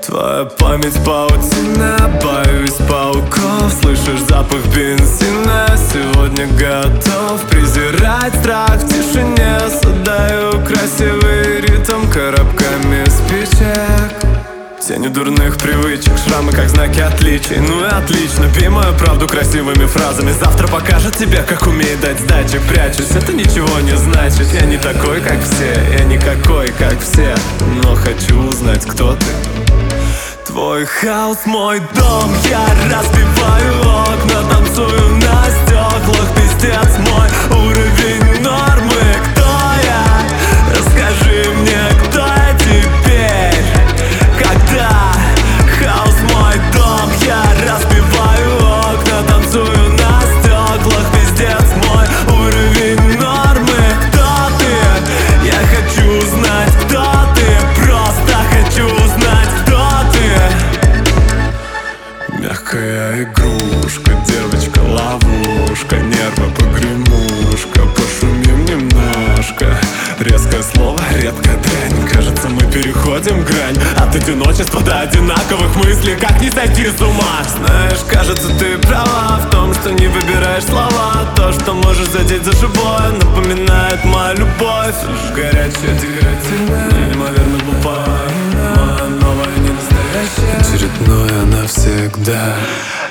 Твоя память паутина, боюсь пауков. Слышишь запах бензина, сегодня готов презирать страх в тишине. Задаю красивый ритм коробками спичек. Тени дурных привычек, шрамы как знаки отличий. Ну и отлично, пей мою правду красивыми фразами. Завтра покажет тебе, как умеет дать сдачи. Прячусь, это ничего не значит. Я не такой, как все, я никакой, как все. Но хочу узнать, кто ты. Твой хаос, мой дом. Я разбиваю окна, танцую на стеклах. Пиздец, мой уровень нормы. Кто я? Расскажи мне, кто я теперь? Когда хаос, мой дом. Я разбиваю окна, танцую на стеклах. Пиздец, мой уровень нормы. Кто ты? Я хочу узнать, кто ты. Просто хочу узнать, кто ты. Мягкая игрушка, девочка ловушка. Нервы погремушка, пошумим немножко. Резкое слово, редкая дрянь. Кажется, мы переходим грань от одиночества до одинаковых мыслей. Как не сойти с ума? Знаешь, кажется, ты права в том, что не выбираешь слова. То, что можешь задеть за живое, напоминает мою любовь. Горячая, декоративная, неимоверно глупая. Моя новая, не настоящая. Очередное навсегда.